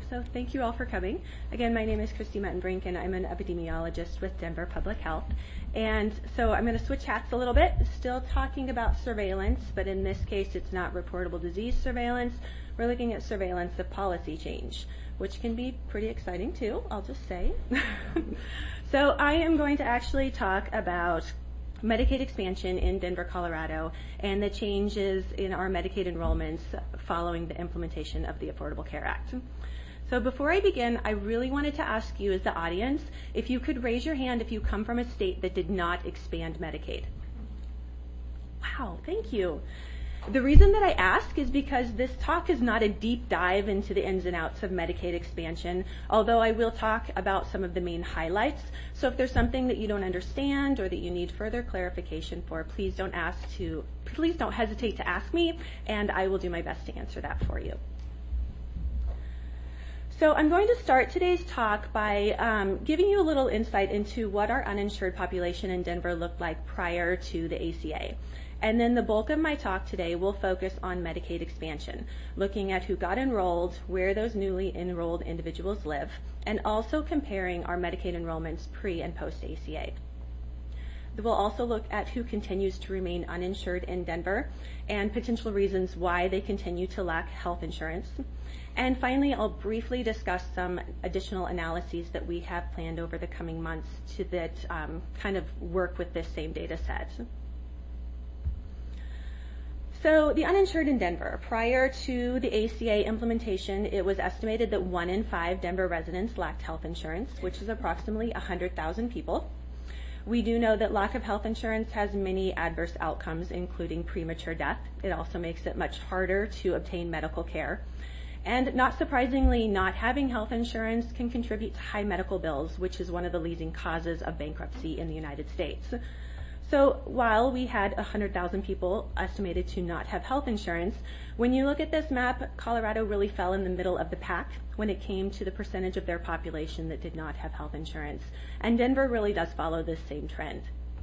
So thank you all for coming. Again, my name is Christy Mettenbrink, and I'm an epidemiologist with Denver Public Health. And so I'm going to switch hats a little bit, still talking about surveillance, but in this case it's not reportable disease surveillance. We're looking at surveillance of policy change, which can be pretty exciting too, I'll just say. So I am going to actually talk about Medicaid expansion in Denver, Colorado, and the changes in our Medicaid enrollments following the implementation of the Affordable Care Act. So before I begin, I really wanted to ask you as the audience if you could raise your hand if you come from a state that did not expand Medicaid. Wow, thank you. The reason that I ask is because this talk is not a deep dive into the ins and outs of Medicaid expansion, although I will talk about some of the main highlights. So if there's something that you don't understand or that you need further clarification for, please don't hesitate to ask me, and I will do my best to answer that for you. So I'm going to start today's talk by giving you a little insight into what our uninsured population in Denver looked like prior to the ACA. And then the bulk of my talk today will focus on Medicaid expansion, looking at who got enrolled, where those newly enrolled individuals live, and also comparing our Medicaid enrollments pre and post ACA. We'll also look at who continues to remain uninsured in Denver and potential reasons why they continue to lack health insurance. And finally, I'll briefly discuss some additional analyses that we have planned over the coming months that kind of work with this same data set. So the uninsured in Denver, prior to the ACA implementation, it was estimated that 1 in 5 Denver residents lacked health insurance, which is approximately 100,000 people. We do know that lack of health insurance has many adverse outcomes, including premature death. It also makes it much harder to obtain medical care. And not surprisingly, not having health insurance can contribute to high medical bills, which is one of the leading causes of bankruptcy in the United States. So while we had 100,000 people estimated to not have health insurance, when you look at this map, Colorado really fell in the middle of the pack when it came to the percentage of their population that did not have health insurance. And Denver really does follow this same trend.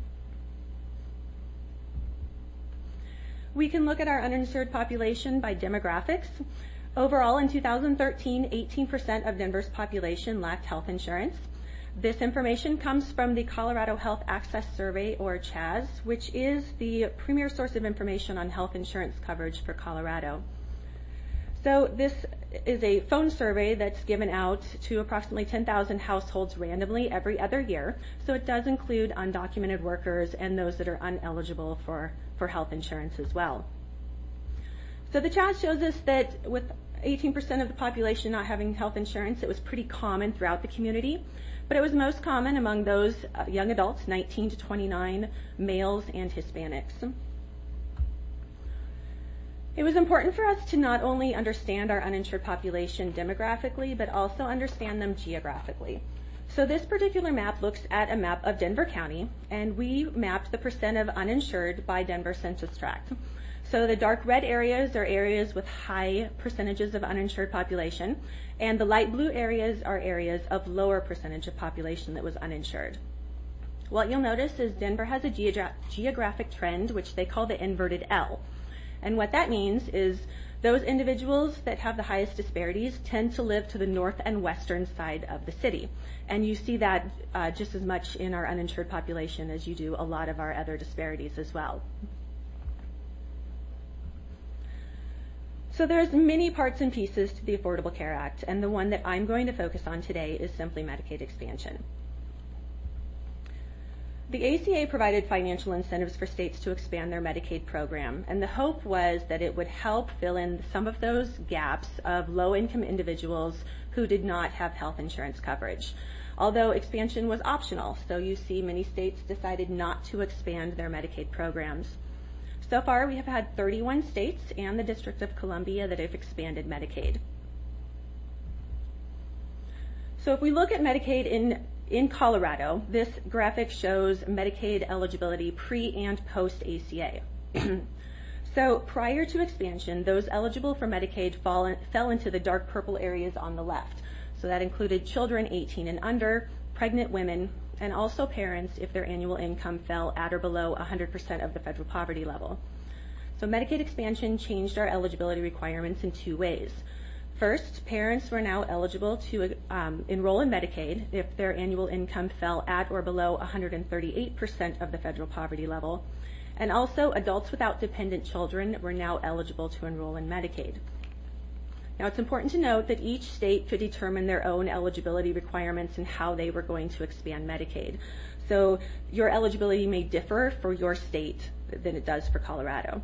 We can look at our uninsured population by demographics. Overall, in 2013, 18% of Denver's population lacked health insurance. This information comes from the Colorado Health Access Survey, or CHAS, which is the premier source of information on health insurance coverage for Colorado. So this is a phone survey that's given out to approximately 10,000 households randomly every other year. So it does include undocumented workers and those that are ineligible for health insurance as well. So the CHAS shows us that with 18% of the population not having health insurance, it was pretty common throughout the community. But it was most common among those young adults, 19 to 29, males and Hispanics. It was important for us to not only understand our uninsured population demographically, but also understand them geographically. So this particular map looks at a map of Denver County, and we mapped the percent of uninsured by Denver census tract. So the dark red areas are areas with high percentages of uninsured population, and the light blue areas are areas of lower percentage of population that was uninsured. What you'll notice is Denver has a geographic trend, which they call the inverted L. And what that means is those individuals that have the highest disparities tend to live to the north and western side of the city. And you see that just as much in our uninsured population as you do a lot of our other disparities as well. So there's many parts and pieces to the Affordable Care Act, and the one that I'm going to focus on today is simply Medicaid expansion. The ACA provided financial incentives for states to expand their Medicaid program, and the hope was that it would help fill in some of those gaps of low-income individuals who did not have health insurance coverage. Although expansion was optional, so you see many states decided not to expand their Medicaid programs. So far, we have had 31 states and the District of Columbia that have expanded Medicaid. So if we look at Medicaid in Colorado, this graphic shows Medicaid eligibility pre and post ACA. So prior to expansion, those eligible for Medicaid fell into the dark purple areas on the left. So that included children 18 and under, pregnant women, and also parents if their annual income fell at or below 100% of the federal poverty level. So Medicaid expansion changed our eligibility requirements in two ways. First, parents were now eligible to enroll in Medicaid if their annual income fell at or below 138% of the federal poverty level. And also, adults without dependent children were now eligible to enroll in Medicaid. Now, it's important to note that each state could determine their own eligibility requirements and how they were going to expand Medicaid. So your eligibility may differ for your state than it does for Colorado.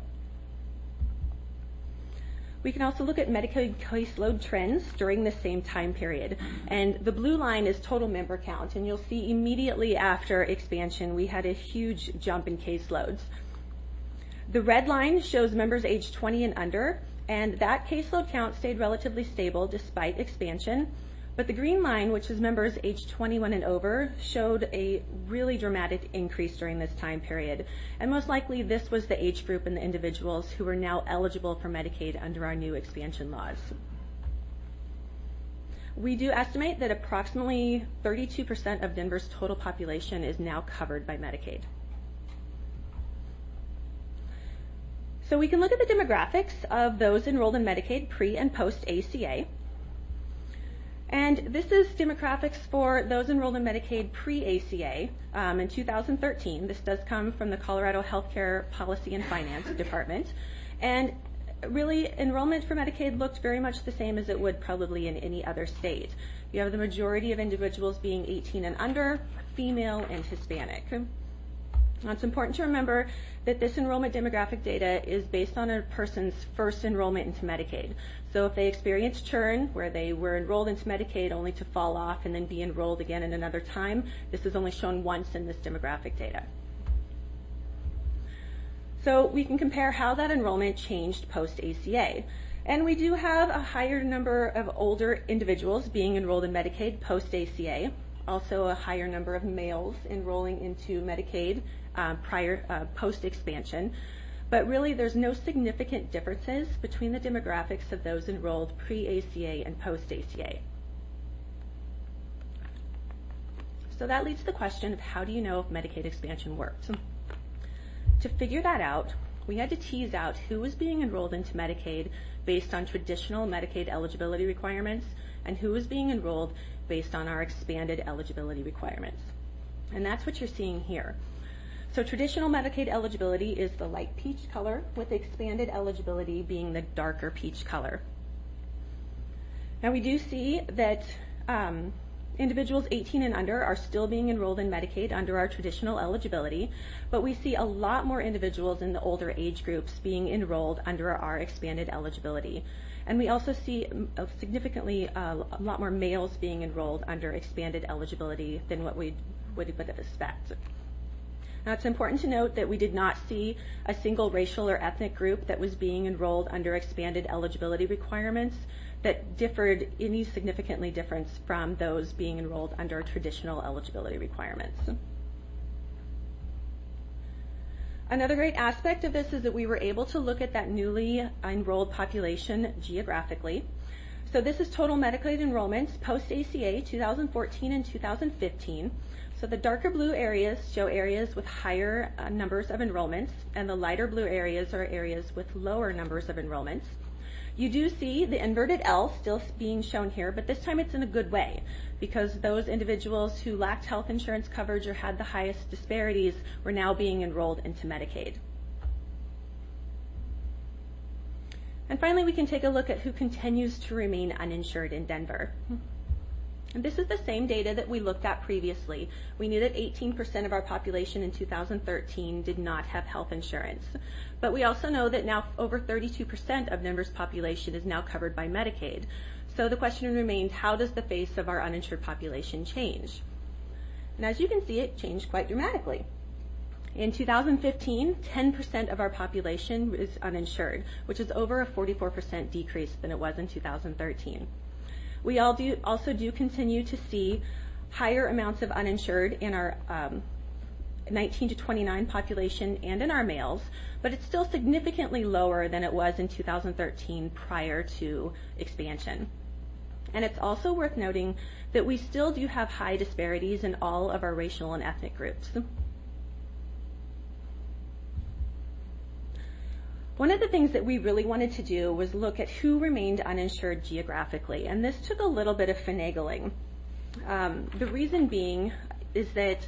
We can also look at Medicaid caseload trends during the same time period. And the blue line is total member count. And you'll see immediately after expansion, we had a huge jump in caseloads. The red line shows members aged 20 and under, and that caseload count stayed relatively stable despite expansion. But the green line, which is members aged 21 and over, showed a really dramatic increase during this time period. And most likely this was the age group and the individuals who are now eligible for Medicaid under our new expansion laws. We do estimate that approximately 32% of Denver's total population is now covered by Medicaid. So we can look at the demographics of those enrolled in Medicaid pre and post ACA. And this is demographics for those enrolled in Medicaid pre-ACA in 2013. This does come from the Colorado Healthcare Policy and Finance Department. And really, enrollment for Medicaid looked very much the same as it would probably in any other state. You have the majority of individuals being 18 and under, female and Hispanic. Now, it's important to remember that this enrollment demographic data is based on a person's first enrollment into Medicaid. So if they experience churn, where they were enrolled into Medicaid only to fall off and then be enrolled again in another time, this is only shown once in this demographic data. So we can compare how that enrollment changed post-ACA. And we do have a higher number of older individuals being enrolled in Medicaid post-ACA, also a higher number of males enrolling into Medicaid post-expansion. But really, there's no significant differences between the demographics of those enrolled pre-ACA and post-ACA. So that leads to the question of how do you know if Medicaid expansion worked? To figure that out, we had to tease out who was being enrolled into Medicaid based on traditional Medicaid eligibility requirements and who was being enrolled based on our expanded eligibility requirements. And that's what you're seeing here. So traditional Medicaid eligibility is the light peach color, with expanded eligibility being the darker peach color. Now we do see that individuals 18 and under are still being enrolled in Medicaid under our traditional eligibility, but we see a lot more individuals in the older age groups being enrolled under our expanded eligibility. And we also see significantly a lot more males being enrolled under expanded eligibility than what we would expect. Now, it's important to note that we did not see a single racial or ethnic group that was being enrolled under expanded eligibility requirements that differed any significantly different from those being enrolled under traditional eligibility requirements. Another great aspect of this is that we were able to look at that newly enrolled population geographically. So this is total Medicaid enrollments post-ACA 2014 and 2015. So the darker blue areas show areas with higher numbers of enrollments, and the lighter blue areas are areas with lower numbers of enrollments. You do see the inverted L still being shown here, but this time it's in a good way, because those individuals who lacked health insurance coverage or had the highest disparities were now being enrolled into Medicaid. And finally, we can take a look at who continues to remain uninsured in Denver. And this is the same data that we looked at previously. We knew that 18% of our population in 2013 did not have health insurance. But we also know that now over 32% of Denver's population is now covered by Medicaid. So the question remains, how does the face of our uninsured population change? And as you can see, it changed quite dramatically. In 2015, 10% of our population is uninsured, which is over a 44% decrease than it was in 2013. We also do continue to see higher amounts of uninsured in our 19 to 29 population and in our males, but it's still significantly lower than it was in 2013 prior to expansion. And it's also worth noting that we still do have high disparities in all of our racial and ethnic groups. One of the things that we really wanted to do was look at who remained uninsured geographically, and this took a little bit of finagling. The reason being is that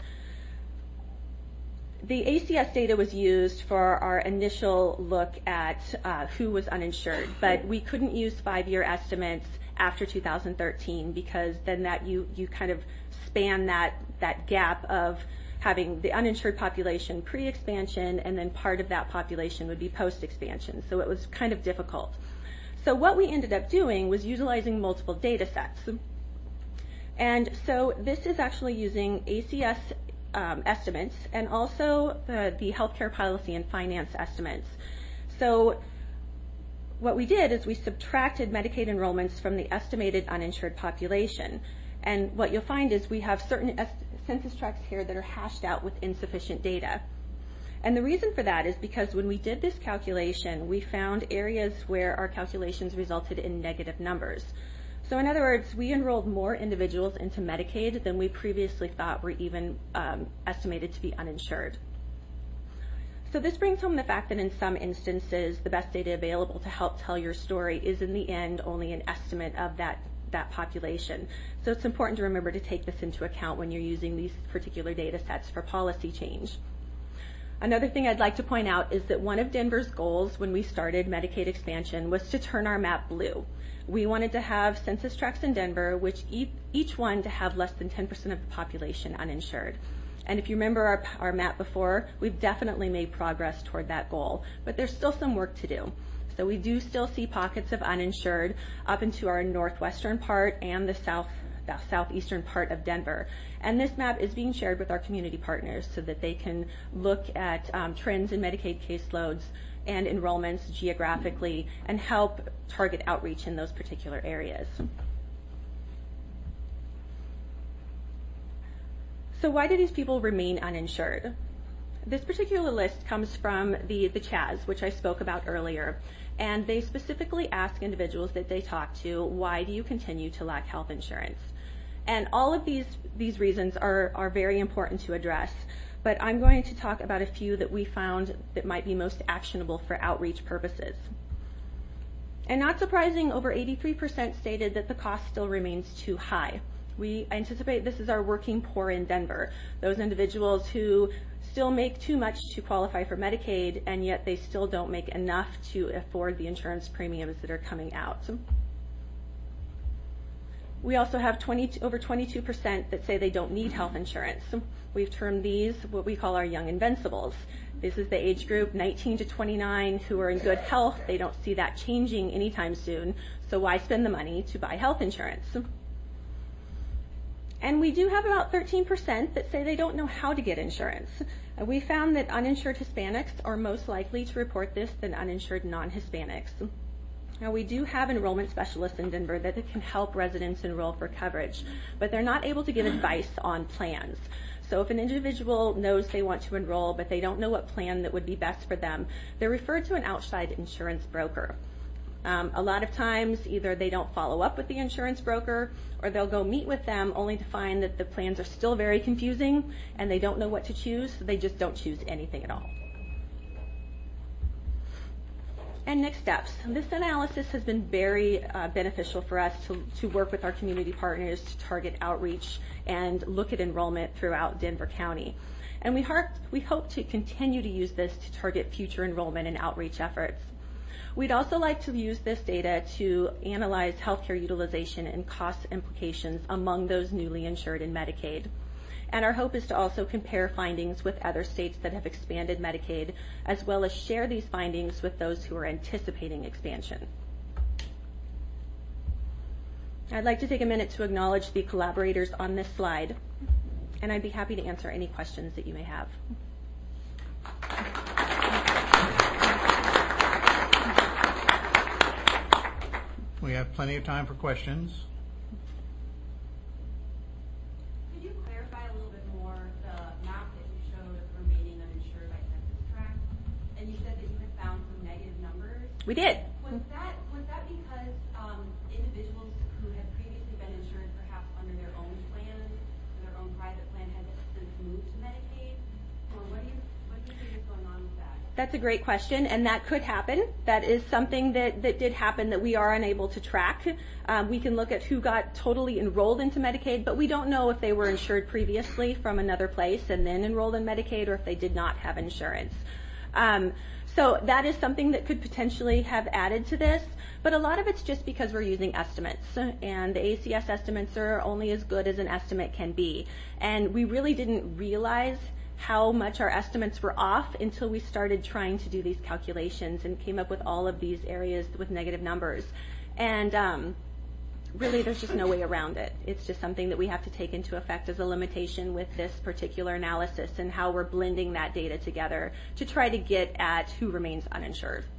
the ACS data was used for our initial look at who was uninsured, but we couldn't use 5-year estimates after 2013 because then that you kind of span that gap of having the uninsured population pre-expansion, and then part of that population would be post-expansion. So it was kind of difficult. So what we ended up doing was utilizing multiple data sets. And so this is actually using ACS estimates and also the healthcare policy and finance estimates. So what we did is we subtracted Medicaid enrollments from the estimated uninsured population. And what you'll find is we have certain census tracts here that are hashed out with insufficient data. And the reason for that is because when we did this calculation, we found areas where our calculations resulted in negative numbers. So in other words, we enrolled more individuals into Medicaid than we previously thought were even estimated to be uninsured. So this brings home the fact that in some instances, the best data available to help tell your story is in the end only an estimate of that population. So it's important to remember to take this into account when you're using these particular data sets for policy change. Another thing I'd like to point out is that one of Denver's goals when we started Medicaid expansion was to turn our map blue. We wanted to have census tracts in Denver, which each one to have less than 10% of the population uninsured. And if you remember our map before, we've definitely made progress toward that goal, but there's still some work to do. So we do still see pockets of uninsured up into our northwestern part and the southeastern part of Denver. And this map is being shared with our community partners so that they can look at trends in Medicaid caseloads and enrollments geographically and help target outreach in those particular areas. So why do these people remain uninsured? This particular list comes from the CHAS, which I spoke about earlier, and they specifically ask individuals that they talk to, why do you continue to lack health insurance? And all of these reasons are very important to address, but I'm going to talk about a few that we found that might be most actionable for outreach purposes. And not surprising, over 83% stated that the cost still remains too high. We anticipate this is our working poor in Denver, those individuals who still make too much to qualify for Medicaid, and yet they still don't make enough to afford the insurance premiums that are coming out. We also have over 22% that say they don't need health insurance. We've termed these what we call our young invincibles. This is the age group 19 to 29 who are in good health. They don't see that changing anytime soon, so why spend the money to buy health insurance? And we do have about 13% that say they don't know how to get insurance. We found that uninsured Hispanics are most likely to report this than uninsured non-Hispanics. Now, we do have enrollment specialists in Denver that can help residents enroll for coverage, but they're not able to give advice on plans. So if an individual knows they want to enroll, but they don't know what plan that would be best for them, they're referred to an outside insurance broker. A lot of times, either they don't follow up with the insurance broker, or they'll go meet with them only to find that the plans are still very confusing and they don't know what to choose, so they just don't choose anything at all. And next steps. This analysis has been very beneficial for us to work with our community partners to target outreach and look at enrollment throughout Denver County. And we hope to continue to use this to target future enrollment and outreach efforts. We'd also like to use this data to analyze healthcare utilization and cost implications among those newly insured in Medicaid. And our hope is to also compare findings with other states that have expanded Medicaid, as well as share these findings with those who are anticipating expansion. I'd like to take a minute to acknowledge the collaborators on this slide, and I'd be happy to answer any questions that you may have. We have plenty of time for questions. Could you clarify a little bit more the map that you showed of remaining uninsured by census tract? And you said that you had found some negative numbers. We did. Was that because individuals who had previously been insured perhaps under their own plan, their own private plan, had since moved to Medicaid? Or what do you think is going on with that? That's a great question, and that could happen. That is something that did happen that we are unable to track. We can look at who got totally enrolled into Medicaid, but we don't know if they were insured previously from another place and then enrolled in Medicaid, or if they did not have insurance. So that is something that could potentially have added to this, but a lot of it's just because we're using estimates, and the ACS estimates are only as good as an estimate can be. And we really didn't realize how much our estimates were off until we started trying to do these calculations and came up with all of these areas with negative numbers. And really, there's just no way around it. It's just something that we have to take into effect as a limitation with this particular analysis and how we're blending that data together to try to get at who remains uninsured.